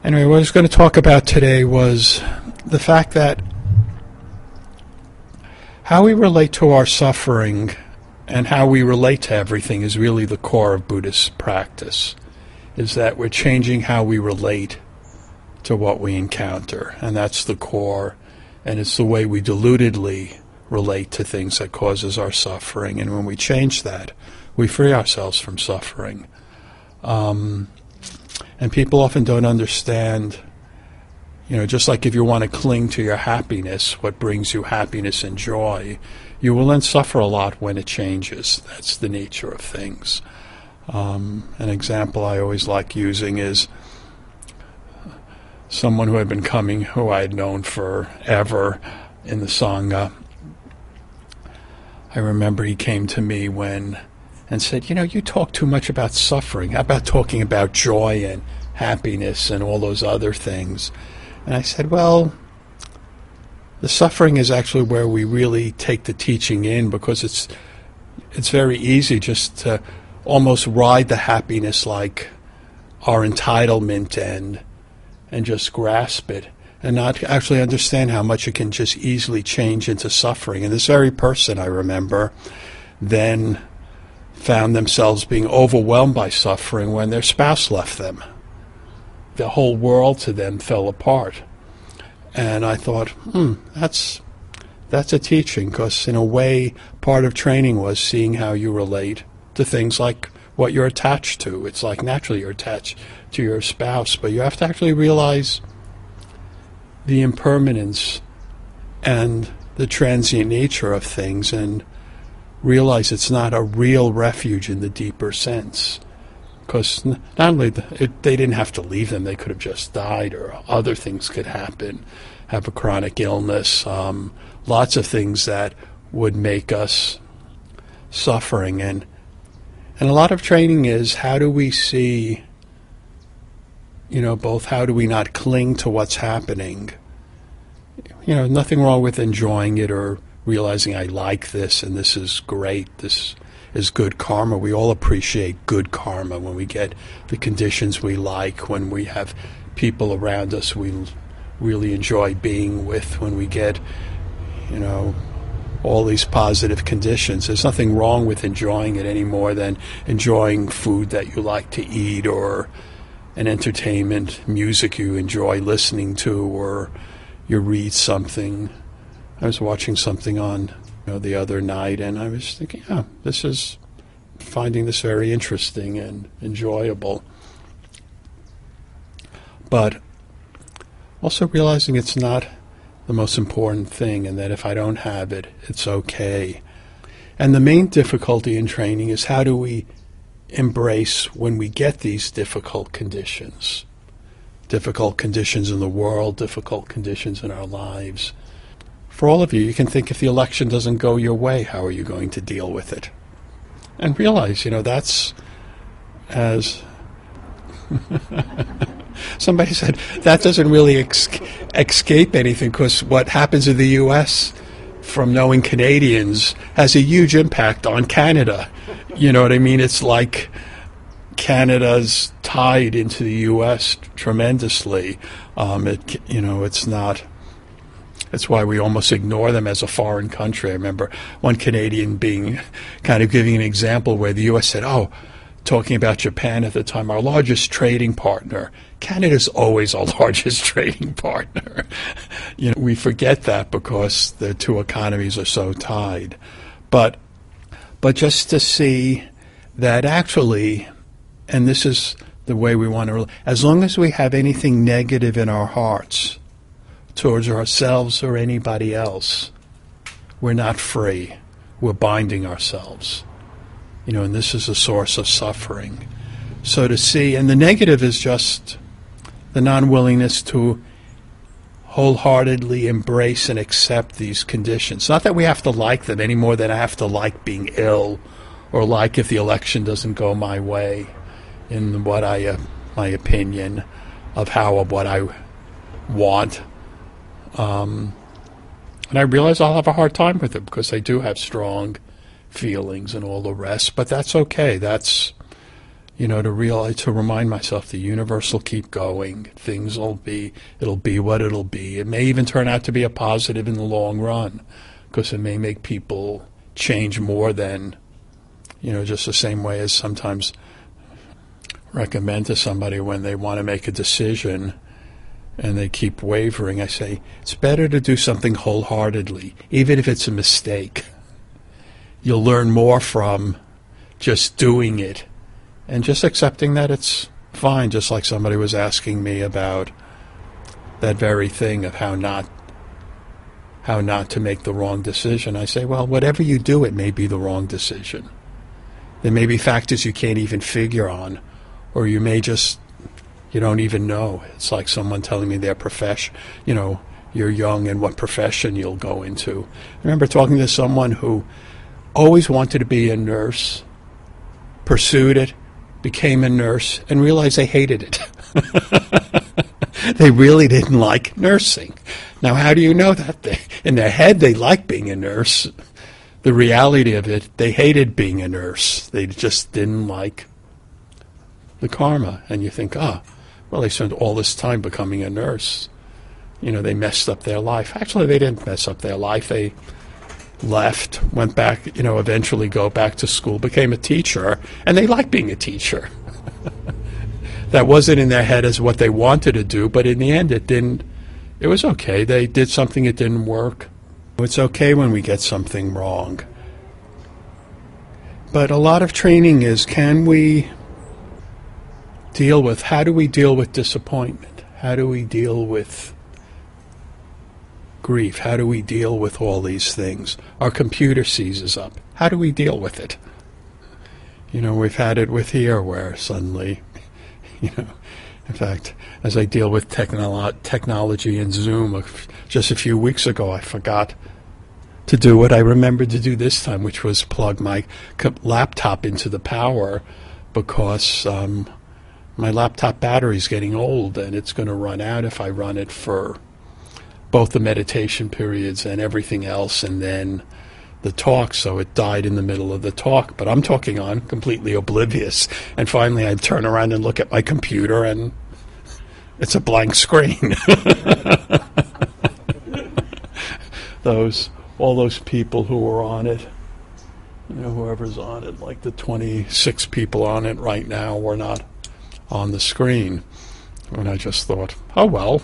Anyway, what I was going to talk about today was the fact that how we relate to our suffering and how we relate to everything is really the core of Buddhist practice, is that we're changing how we relate to what we encounter, and that's the core, and it's the way we deludedly relate to things that causes our suffering, and when we change that, we free ourselves from suffering. And people often don't understand, just like if you want to cling to your happiness, what brings you happiness and joy, you will then suffer a lot when it changes. That's the nature of things. An example I always like using is someone who had been coming, who I had known forever in the Sangha. I remember he came to me and said, you talk too much about suffering. How about talking about joy and happiness and all those other things? And I said, well, the suffering is actually where we really take the teaching in, because it's very easy just to almost ride the happiness like our entitlement and just grasp it and not actually understand how much it can just easily change into suffering. And this very person, I remember, then found themselves being overwhelmed by suffering when their spouse left them. The whole world to them fell apart. And I thought, that's a teaching, because in a way, part of training was seeing how you relate to things like what you're attached to. It's like naturally you're attached to your spouse, but you have to actually realize the impermanence and the transient nature of things and realize it's not a real refuge in the deeper sense. Because not only they didn't have to leave them, they could have just died, or other things could happen, have a chronic illness, lots of things that would make us suffering. And a lot of training is, how do we see, both how do we not cling to what's happening? Nothing wrong with enjoying it or realizing I like this and this is great, this is good karma. We all appreciate good karma when we get the conditions we like, when we have people around us we really enjoy being with, when we get, all these positive conditions. There's nothing wrong with enjoying it any more than enjoying food that you like to eat, or an entertainment, music you enjoy listening to, or you read something. I was watching something on the other night, and I was thinking, finding this very interesting and enjoyable. But also realizing it's not the most important thing, and that if I don't have it, it's okay. And the main difficulty in training is, how do we embrace when we get these difficult conditions? Difficult conditions in the world, difficult conditions in our lives. For all of you, you can think, if the election doesn't go your way, how are you going to deal with it? And realize, that's, as somebody said, that doesn't really escape anything, because what happens in the U.S., from knowing Canadians, has a huge impact on Canada. You know what I mean? It's like Canada's tied into the U.S. tremendously. It's not... That's why we almost ignore them as a foreign country. I remember one Canadian kind of giving an example where the U.S. said, talking about Japan at the time, our largest trading partner. Canada's always our largest trading partner. We forget that because the two economies are so tied. But just to see that actually, and this is the way we want to, as long as we have anything negative in our hearts towards ourselves or anybody else, we're not free. We're binding ourselves. And this is a source of suffering. So to see, and the negative is just the non-willingness to wholeheartedly embrace and accept these conditions. Not that we have to like them any more than I have to like being ill, or like if the election doesn't go my way, in what my opinion of what I want. And I realize I'll have a hard time with it, because I do have strong feelings and all the rest, but that's okay. That's, to remind myself the universe will keep going. It'll be what it'll be. It may even turn out to be a positive in the long run, because it may make people change more than, just the same way as sometimes recommend to somebody when they want to make a decision and they keep wavering. I say, it's better to do something wholeheartedly, even if it's a mistake. You'll learn more from just doing it and just accepting that it's fine, just like somebody was asking me about that very thing of how not to make the wrong decision. I say, well, whatever you do, it may be the wrong decision. There may be factors you can't even figure on, or you don't even know. It's like someone telling me their profession, you're young and what profession you'll go into. I remember talking to someone who always wanted to be a nurse, pursued it, became a nurse, and realized they hated it. They really didn't like nursing. Now, how do you know that? In their head, they liked being a nurse. The reality of it, they hated being a nurse. They just didn't like the karma. And you think, well, they spent all this time becoming a nurse. They messed up their life. Actually, they didn't mess up their life. They left, went back, eventually go back to school, became a teacher, and they liked being a teacher. That wasn't in their head as what they wanted to do, but in the end it was okay. They did something, it didn't work. It's okay when we get something wrong. But a lot of training is, how do we deal with disappointment? How do we deal with grief? How do we deal with all these things? Our computer seizes up. How do we deal with it? We've had it with here where suddenly, in fact, as I deal with technology and Zoom, just a few weeks ago I forgot to do what I remembered to do this time, which was plug my laptop into the power, because my laptop battery is getting old and it's going to run out if I run it for both the meditation periods and everything else, and then the talk. So it died in the middle of the talk, but I'm talking on, completely oblivious. And finally I turn around and look at my computer and it's a blank screen. All those people who were on it, whoever's on it, like the 26 people on it right now were not on the screen. And I just thought, oh well,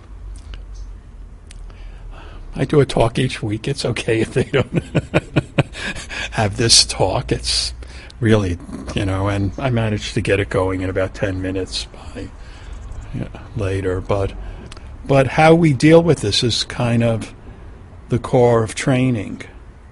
I do a talk each week. It's okay if they don't have this talk. It's really, and I managed to get it going in about 10 minutes later. But how we deal with this is kind of the core of training.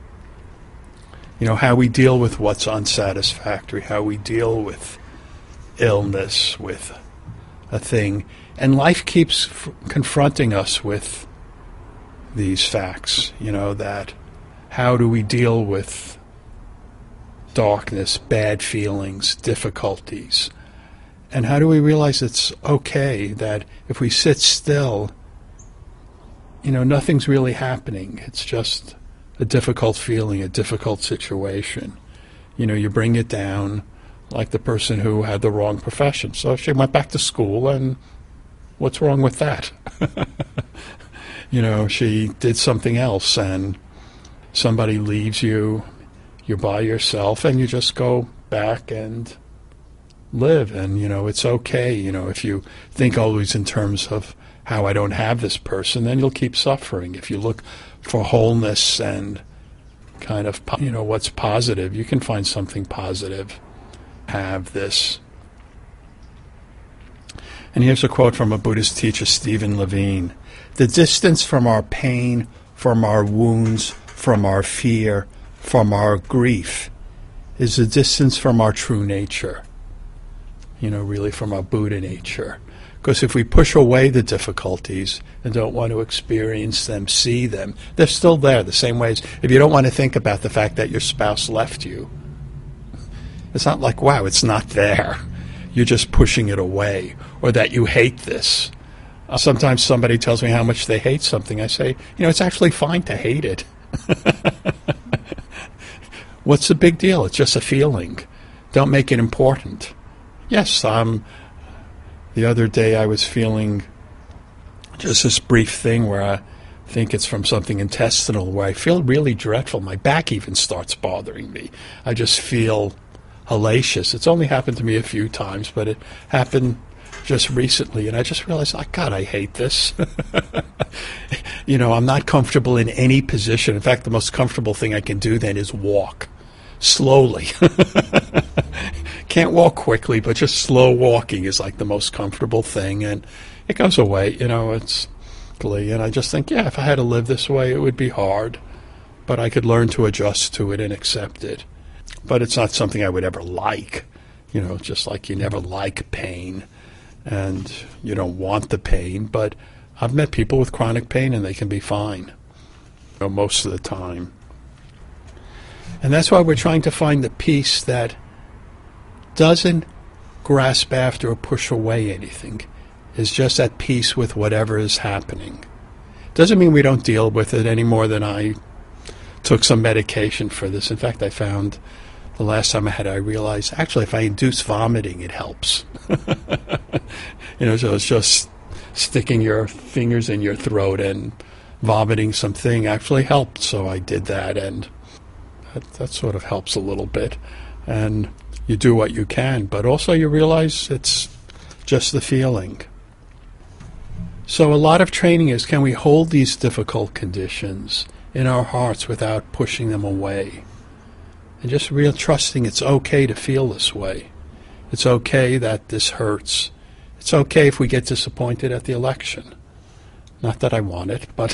How we deal with what's unsatisfactory, how we deal with illness, with a thing. And life keeps confronting us with these facts, that how do we deal with darkness, bad feelings, difficulties? And how do we realize it's okay that if we sit still, nothing's really happening. It's just a difficult feeling, a difficult situation. You bring it down, like the person who had the wrong profession. So she went back to school, and what's wrong with that? She did something else, and somebody leaves you, you're by yourself, and you just go back and live. And, it's okay. If you think always in terms of how I don't have this person, then you'll keep suffering. If you look for wholeness and kind of, what's positive, you can find something positive. Have this. And here's a quote from a Buddhist teacher, Stephen Levine. The distance from our pain, from our wounds, from our fear, from our grief is the distance from our true nature. Really from our Buddha nature. Because if we push away the difficulties and don't want to experience them, see them, they're still there. The same way as if you don't want to think about the fact that your spouse left you, it's not like, wow, it's not there. You're just pushing it away. Or that you hate this. Sometimes somebody tells me how much they hate something. I say, it's actually fine to hate it. What's the big deal? It's just a feeling. Don't make it important. Yes, the other day I was feeling just this brief thing where I think it's from something intestinal, where I feel really dreadful. My back even starts bothering me. I just feel hellacious. It's only happened to me a few times, but it happened just recently, and I just realized, oh, God, I hate this. I'm not comfortable in any position. In fact, the most comfortable thing I can do then is walk slowly. Can't walk quickly, but just slow walking is like the most comfortable thing, and it goes away. And I just think, if I had to live this way, it would be hard, but I could learn to adjust to it and accept it. But it's not something I would ever like, just like you never like pain, and you don't want the pain. But I've met people with chronic pain, and they can be fine, most of the time. And that's why we're trying to find the peace that doesn't grasp after or push away anything, is just at peace with whatever is happening. Doesn't mean we don't deal with it any more than I took some medication for this. In fact, I found the last time I realized, actually, if I induce vomiting, it helps. So it's just sticking your fingers in your throat and vomiting something actually helped. So I did that, and that sort of helps a little bit. And you do what you can, but also you realize it's just the feeling. So a lot of training is, can we hold these difficult conditions in our hearts without pushing them away? And just real trusting it's okay to feel this way. It's okay that this hurts. It's okay if we get disappointed at the election. Not that I want it, but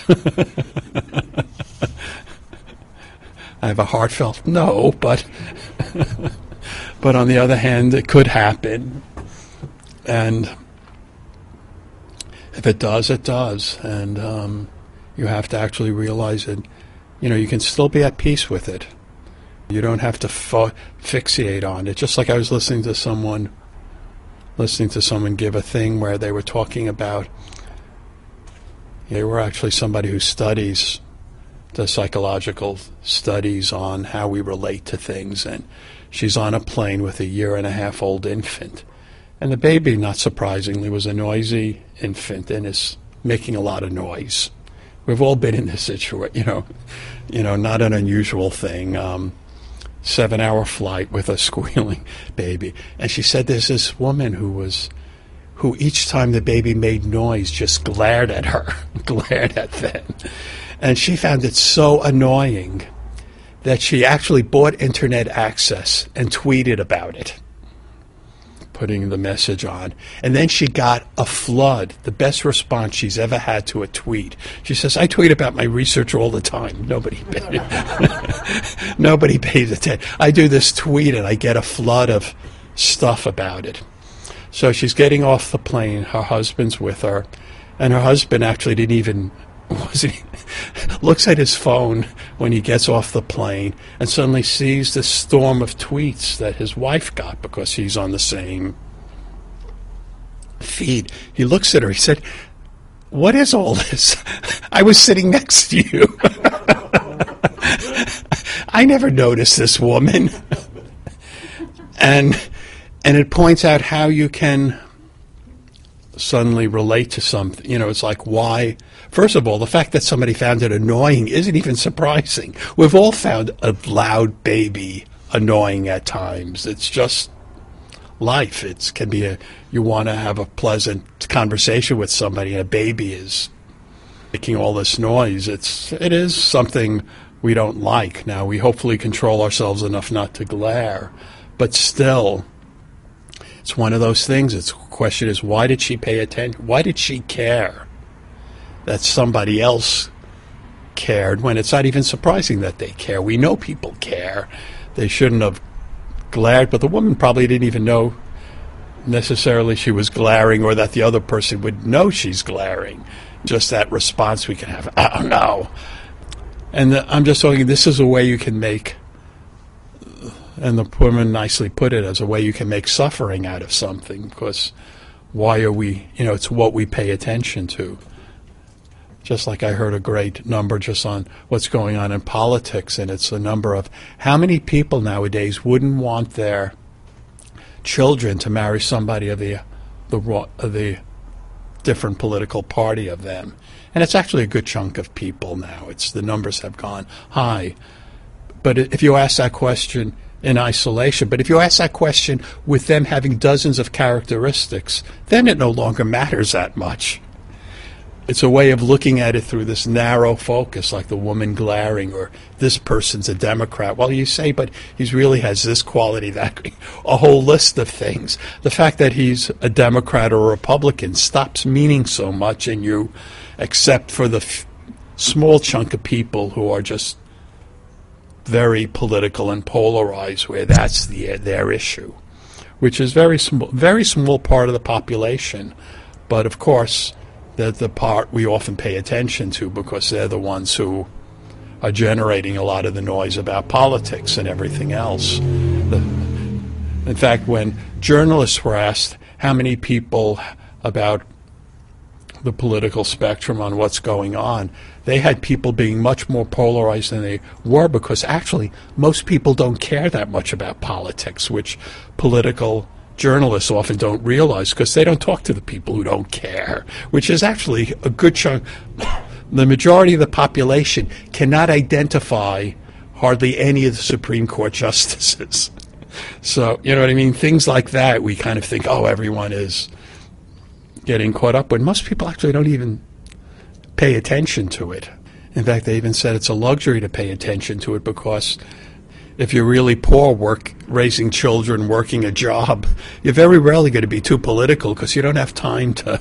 I have a heartfelt no, but but on the other hand, it could happen. And if it does, it does. And you have to actually realize it. You can still be at peace with it. You don't have to fixate on it. Just like I was listening to someone give a thing where they were talking about, they were actually somebody who studies the psychological studies on how we relate to things, and she's on a plane with a 1.5-year-old infant. And the baby, not surprisingly, was a noisy infant and is making a lot of noise. We've all been in this situation, not an unusual thing. 7-hour flight with a squealing baby. And she said there's this woman who each time the baby made noise just glared at her, glared at them. And she found it so annoying that she actually bought internet access and tweeted about it, putting the message on. And then she got a flood, the best response she's ever had to a tweet. She says, I tweet about my research all the time. Nobody pays attention. I do this tweet and I get a flood of stuff about it. So she's getting off the plane. Her husband's with her. And her husband actually looks at his phone when he gets off the plane and suddenly sees this storm of tweets that his wife got because he's on the same feed. He looks at her. He said, what is all this? I was sitting next to you. I never noticed this woman. And it points out how you can suddenly relate to something. It's like, why? First of all, the fact that somebody found it annoying isn't even surprising. We've all found a loud baby annoying at times. It's just life. It can be you want to have a pleasant conversation with somebody, and a baby is making all this noise. It is something we don't like. Now, we hopefully control ourselves enough not to glare, but still, it's one of those things. The question is, why did she pay attention? Why did she care that somebody else cared when it's not even surprising that they care? We know people care. They shouldn't have glared, but the woman probably didn't even know necessarily she was glaring or that the other person would know she's glaring. Just that response we can have, oh no. And I'm just talking, this is a way you can make, and the woman nicely put it, as a way you can make suffering out of something, because why are we, it's what we pay attention to. Just like I heard a great number just on what's going on in politics, and it's a number of how many people nowadays wouldn't want their children to marry somebody of the different political party of them. And it's actually a good chunk of people now. The numbers have gone high. But if you ask that question in isolation, but if you ask that question with them having dozens of characteristics, then it no longer matters that much. It's a way of looking at it through this narrow focus, like the woman glaring, or this person's a Democrat. Well, you say, but he really has this quality, that, a whole list of things. The fact that he's a Democrat or a Republican stops meaning so much in you, except for the small chunk of people who are just very political and polarized, where that's their issue, which is very small part of the population. But of course, they're the part we often pay attention to because they're the ones who are generating a lot of the noise about politics and everything else. In fact, when journalists were asked how many people about the political spectrum on what's going on, they had people being much more polarized than they were, because actually most people don't care that much about politics, which political journalists often don't realize because they don't talk to the people who don't care, which is actually a good chunk. The majority of the population cannot identify hardly any of the Supreme Court justices. So, you know what I mean? Things like that, we kind of think, oh, everyone is getting caught up, when most people actually don't even pay attention to it. In fact, they even said it's a luxury to pay attention to it, because if you're really poor, raising children, working a job, you're very rarely going to be too political because you don't have time to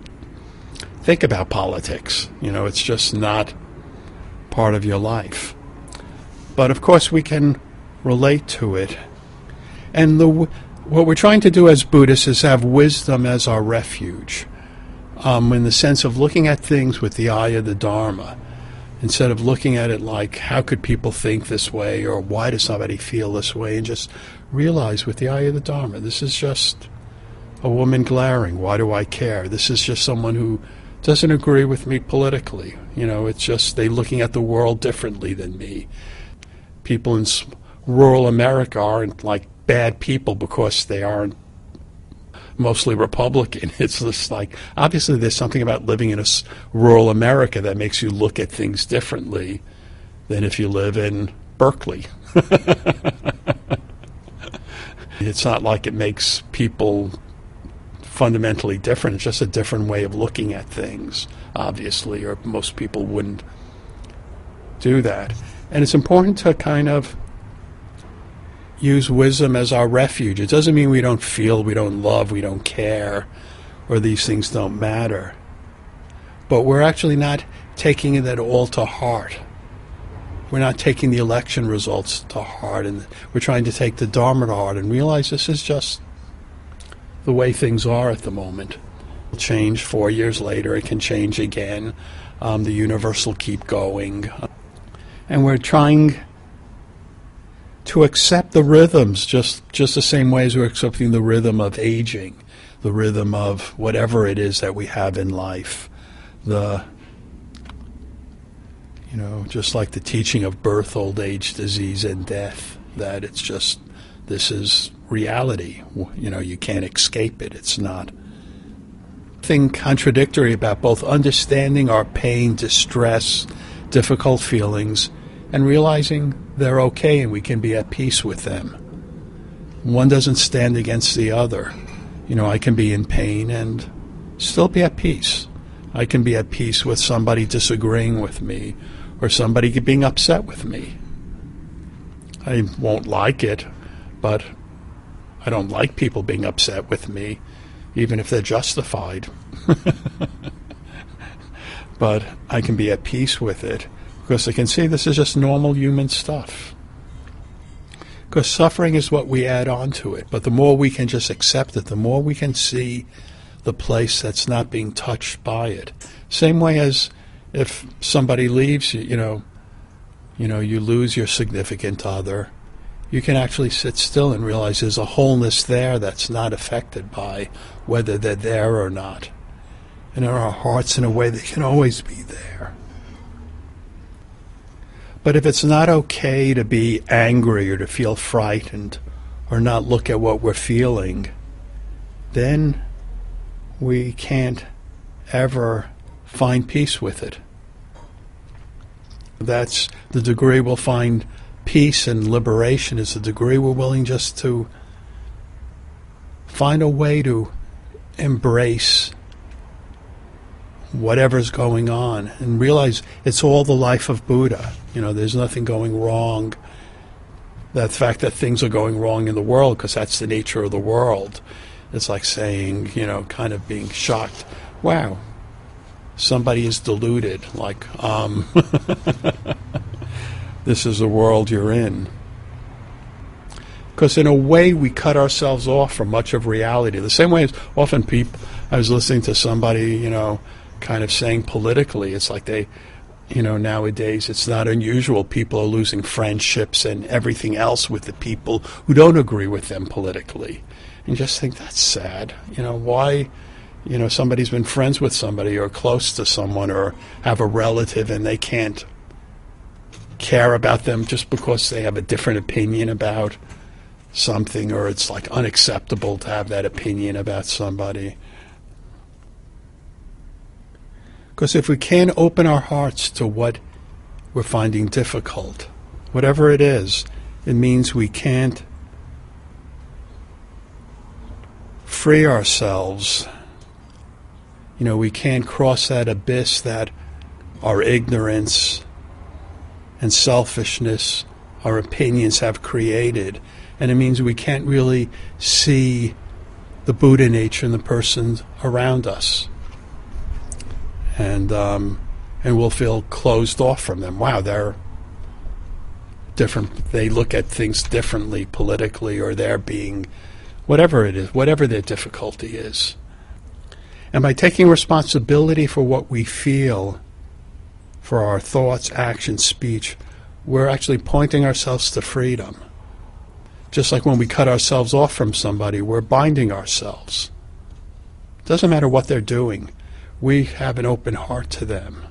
think about politics. You know, it's just not part of your life. But of course, we can relate to it. And what we're trying to do as Buddhists is have wisdom as our refuge, in the sense of looking at things with the eye of the Dharma, instead of looking at it like, how could people think this way, or why does somebody feel this way, and just realize with the eye of the Dharma, this is just a woman glaring. Why do I care? This is just someone who doesn't agree with me politically. You know, it's just they're looking at the world differently than me. People in rural America aren't like bad people because they aren't mostly Republican. It's just like, obviously there's something about living in rural America that makes you look at things differently than if you live in Berkeley. It's not like it makes people fundamentally different. It's just a different way of looking at things, obviously, or most people wouldn't do that. And it's important to kind of use wisdom as our refuge. It doesn't mean we don't feel, we don't love, we don't care, or these things don't matter. But we're actually not taking it at all to heart. We're not taking the election results to heart, and we're trying to take the Dharma to heart and realize this is just the way things are at the moment. It'll change 4 years later, it can change again. The universe will keep going. And we're trying to accept the rhythms just the same way as we're accepting the rhythm of aging, the rhythm of whatever it is that we have in life. Just like the teaching of birth, old age, disease, and death, that it's just, this is reality. You know, you can't escape it. It's not thing contradictory about both understanding our pain, distress, difficult feelings, and realizing they're okay and we can be at peace with them. One doesn't stand against the other. You know, I can be in pain and still be at peace. I can be at peace with somebody disagreeing with me or somebody being upset with me. I won't like it, but I don't like people being upset with me, even if they're justified. But I can be at peace with it because I can see this is just normal human stuff. Because suffering is what we add on to it. But the more we can just accept it, the more we can see the place that's not being touched by it. Same way as if somebody leaves you, you lose your significant other, you can actually sit still and realize there's a wholeness there that's not affected by whether they're there or not. And in our hearts, in a way, they can always be there. But if it's not okay to be angry or to feel frightened or not look at what we're feeling, then we can't ever find peace with it. That's the degree we'll find peace and liberation, is the degree we're willing just to find a way to embrace whatever's going on and realize it's all the life of Buddha. There's nothing going wrong. The fact that things are going wrong in the world, because that's the nature of the world. It's like saying, kind of being shocked. Wow, somebody is deluded. Like, this is the world you're in. Because in a way, we cut ourselves off from much of reality. The same way as often I was listening to somebody, kind of saying politically, it's like nowadays it's not unusual. People are losing friendships and everything else with the people who don't agree with them politically. And just think, that's sad. Why, somebody's been friends with somebody or close to someone or have a relative and they can't care about them just because they have a different opinion about something, or it's like unacceptable to have that opinion about somebody. Because if we can't open our hearts to what we're finding difficult, whatever it is, it means we can't free ourselves. We can't cross that abyss that our ignorance and selfishness, our opinions have created. And it means we can't really see the Buddha nature in the persons around us. And we'll feel closed off from them. Wow, they're different. They look at things differently politically, or they're being, whatever it is, whatever their difficulty is. And by taking responsibility for what we feel, for our thoughts, actions, speech, we're actually pointing ourselves to freedom. Just like when we cut ourselves off from somebody, we're binding ourselves. Doesn't matter what they're doing. We have an open heart to them.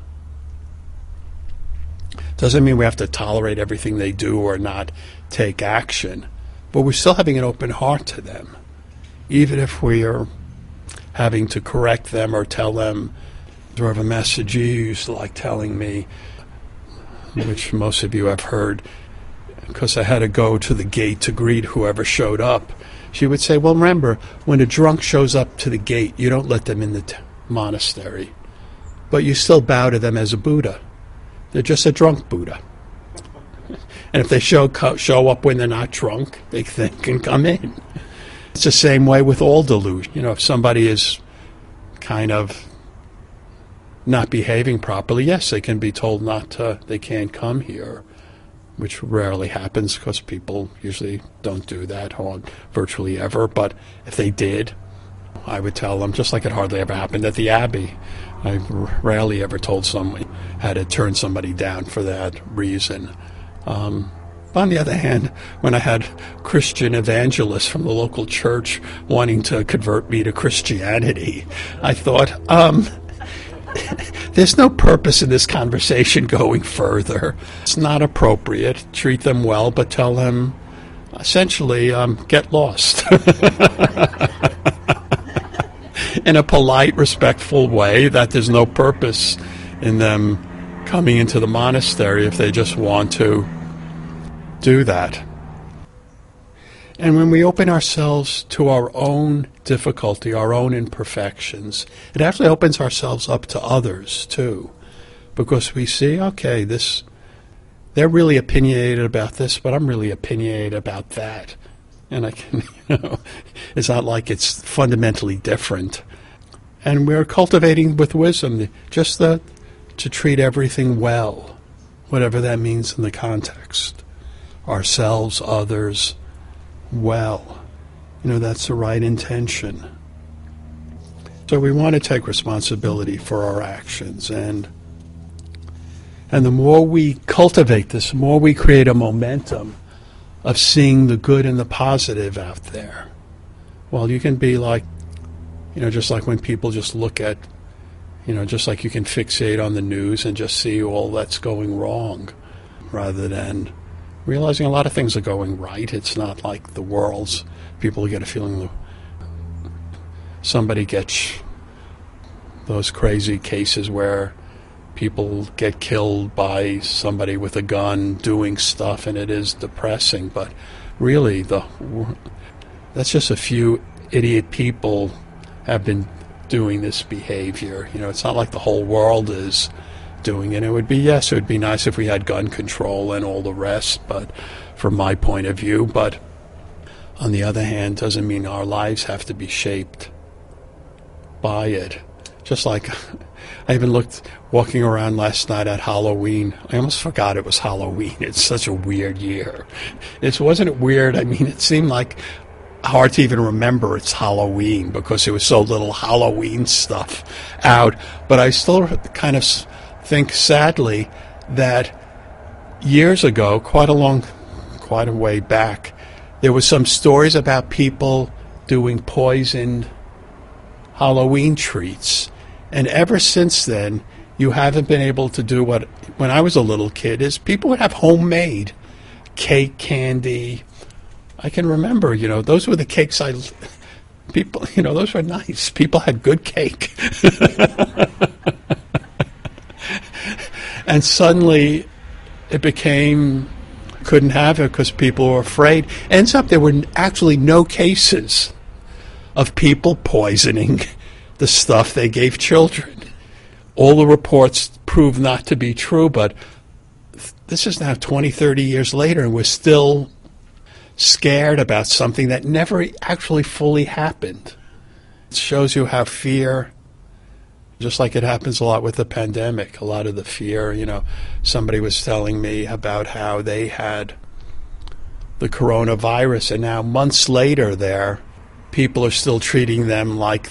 Doesn't mean we have to tolerate everything they do or not take action, but we're still having an open heart to them. Even if we are having to correct them or tell them, or have a message you used to like telling me, which most of you have heard, because I had to go to the gate to greet whoever showed up. She would say, well, remember, when a drunk shows up to the gate, you don't let them in the monastery, but you still bow to them as a Buddha. They're just a drunk Buddha. And if they show up when they're not drunk, they can come in. It's the same way with all delusion. If somebody is kind of not behaving properly, yes, they can be told they can't come here, which rarely happens because people usually don't do that or virtually ever. But if they did, I would tell them, just like it hardly ever happened at the Abbey. I rarely ever told someone how to turn somebody down for that reason. On the other hand, when I had Christian evangelists from the local church wanting to convert me to Christianity, I thought, there's no purpose in this conversation going further. It's not appropriate. Treat them well, but tell them, essentially, get lost. In a polite, respectful way, that there's no purpose in them coming into the monastery if they just want to do that. And when we open ourselves to our own difficulty, our own imperfections, it actually opens ourselves up to others too, because we see, okay, they're really opinionated about this, but I'm really opinionated about that. And I can, it's not like it's fundamentally different. And we're cultivating with wisdom just to treat everything well, whatever that means in the context. Ourselves, others, well. That's the right intention. So we want to take responsibility for our actions. And the more we cultivate this, the more we create a momentum of seeing the good and the positive out there. Well, you can be like, just like when people just look at, just like you can fixate on the news and just see all that's going wrong, rather than realizing a lot of things are going right. It's not like the world's, people get a feeling that somebody gets those crazy cases where people get killed by somebody with a gun doing stuff, and it is depressing. But really, that's just a few idiot people have been doing this behavior. It's not like the whole world is doing it. It would be nice if we had gun control and all the rest, but from my point of view. But on the other hand, doesn't mean our lives have to be shaped by it. Just like I even walking around last night at Halloween. I almost forgot it was Halloween. It's such a weird year. Wasn't it weird? I mean, it seemed like hard to even remember it's Halloween because there was so little Halloween stuff out. But I still kind of think, sadly, that years ago, quite a way back, there was some stories about people doing poisoned Halloween treats. And ever since then, you haven't been able to do what, when I was a little kid, is people would have homemade cake, candy. I can remember, those were the cakes those were nice. People had good cake. And suddenly it couldn't have it because people were afraid. Ends up there were actually no cases of people poisoning the stuff they gave children. All the reports prove not to be true, but this is now 20, 30 years later, and we're still scared about something that never actually fully happened. It shows you how fear, just like it happens a lot with the pandemic, a lot of the fear, somebody was telling me about how they had the coronavirus, and now months later people are still treating them like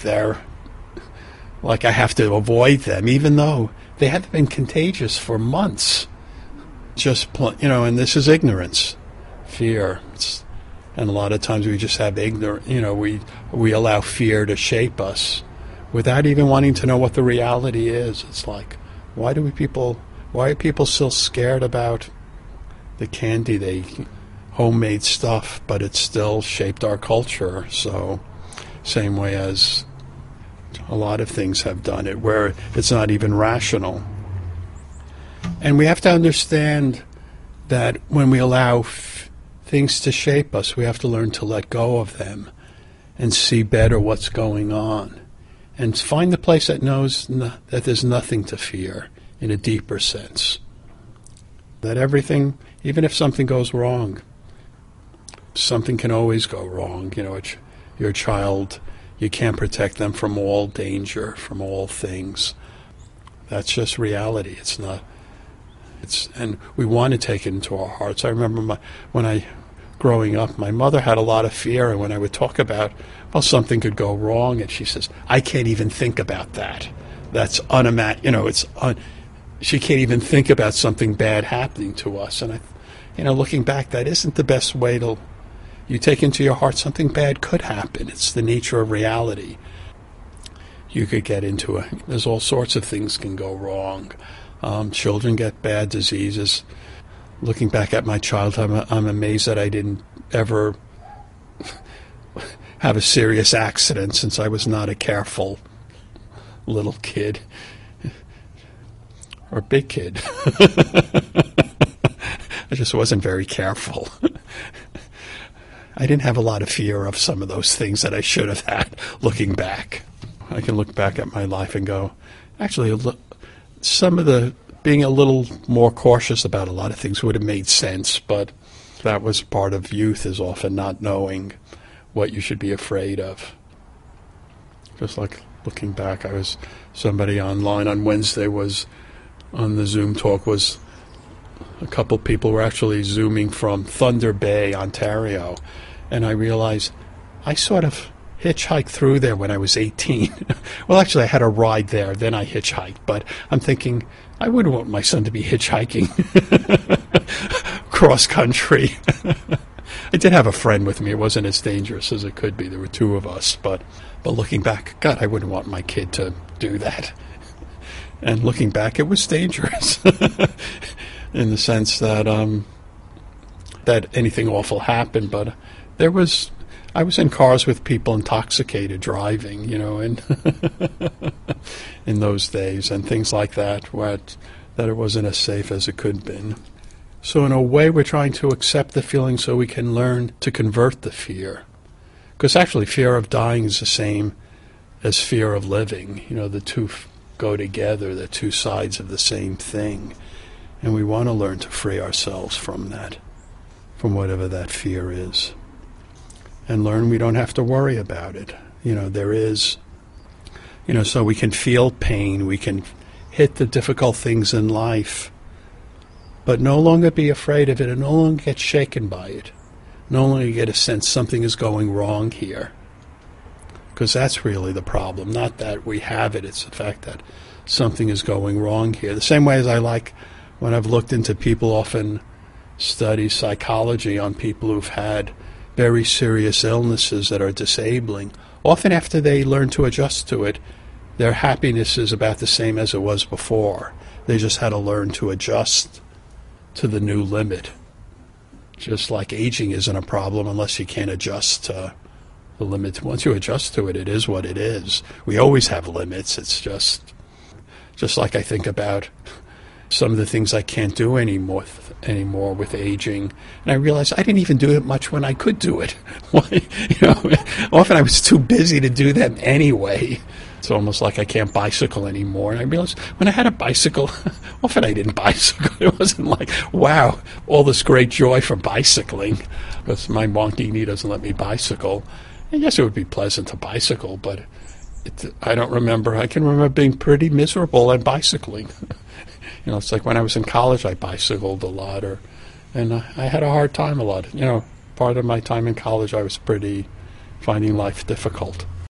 I have to avoid them, even though they haven't been contagious for months. And this is ignorance, fear. And a lot of times we just have we allow fear to shape us without even wanting to know what the reality is. It's like, why are people still scared about the candy, homemade stuff, but it's still shaped our culture. So same way as a lot of things have done it, where it's not even rational. And we have to understand that when we allow things to shape us, we have to learn to let go of them and see better what's going on. And find the place that knows that there's nothing to fear in a deeper sense. That everything, even if something goes wrong, something can always go wrong. Your child, you can't protect them from all danger, from all things. That's just reality. And we want to take it into our hearts. I remember growing up, my mother had a lot of fear, and when I would talk about, something could go wrong, and she says, I can't even think about that. That's she can't even think about something bad happening to us. And looking back, that isn't the best way you take into your heart something bad could happen. It's the nature of reality. You could get into it. There's all sorts of things can go wrong. Children get bad diseases. Looking back at my childhood, I'm amazed that I didn't ever have a serious accident since I was not a careful little kid. Or big kid. I just wasn't very careful. I didn't have a lot of fear of some of those things that I should have had looking back. I can look back at my life and go, actually, being a little more cautious about a lot of things would have made sense, but that was part of youth, is often not knowing what you should be afraid of. Just like looking back, somebody online on Wednesday was on the Zoom talk, was a couple people were actually Zooming from Thunder Bay, Ontario, and I realized I sort of hitchhiked through there when I was 18. Well, actually, I had a ride there, then I hitchhiked, but I'm thinking, I wouldn't want my son to be hitchhiking cross country. I did have a friend with me. It wasn't as dangerous as it could be. There were two of us, but looking back, God, I wouldn't want my kid to do that. And looking back, it was dangerous in the sense that that anything awful happened, but I was in cars with people intoxicated driving, in in those days, and things like that, that it wasn't as safe as it could have been. So in a way, we're trying to accept the feeling so we can learn to convert the fear. Because actually, fear of dying is the same as fear of living. The two go together. They're two sides of the same thing. And we want to learn to free ourselves from that, from whatever that fear is. And learn we don't have to worry about it. There is, so we can feel pain. We can hit the difficult things in life, but no longer be afraid of it and no longer get shaken by it. No longer get a sense something is going wrong here. Because that's really the problem. Not that we have it, it's the fact that something is going wrong here. The same way as I like when I've looked into people, often study psychology on people who've had very serious illnesses that are disabling. Often after they learn to adjust to it, their happiness is about the same as it was before. They just had to learn to adjust to the new limit. Just like aging isn't a problem unless you can't adjust to the limit. Once you adjust to it, it is what it is. We always have limits. It's just like I think about some of the things I can't do anymore with aging. And I realize I didn't even do it much when I could do it. Often I was too busy to do them anyway. It's almost like I can't bicycle anymore. And I realized when I had a bicycle, often I didn't bicycle. It wasn't like, wow, all this great joy from bicycling, because my wonky knee doesn't let me bicycle. And yes, it would be pleasant to bicycle, but I don't remember. I can remember being pretty miserable and bicycling. It's like when I was in college, I bicycled a lot, and I had a hard time a lot. Part of my time in college, I was finding life difficult.